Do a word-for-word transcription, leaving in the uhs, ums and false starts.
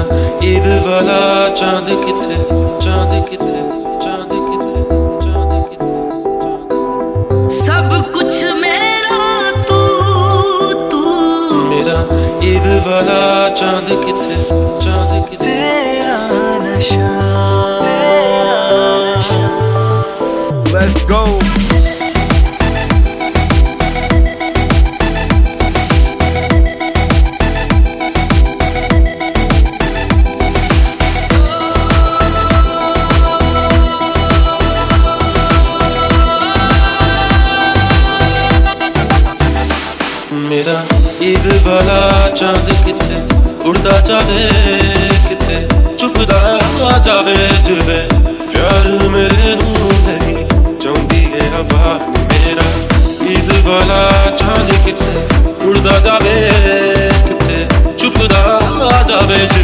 ईद वाला चांद किथे, चांद किथे, चांद किथे, चांद किथे, चांद। सब कुछ मेरा तू तू, मेरा ईद वाला चांद किथे, चांद किथे। तेरा नशा, Let's go. मेरा ईद वाला चांद किथे, उड़दा जावे किथे, चुपदा जावे जिवे, प्यार मेरे नू नहीं चाहती है हवा। मेरा ईद वाला चांद किथे, उड़दा जावे किथे, चुपदा जावे जिवे।